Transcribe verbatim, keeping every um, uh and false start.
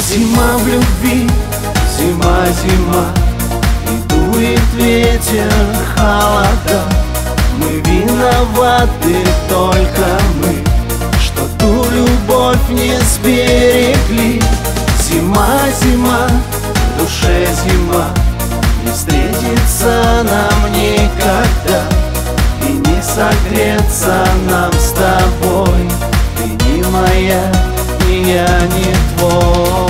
Зима в любви, зима, зима, и дует ветер, холода. Мы виноваты только мы, что ту любовь не сберегли. Зима, зима, в душе зима, не встретиться нам никогда и не согреться нам с тобой. Ты не моя, и я не твой.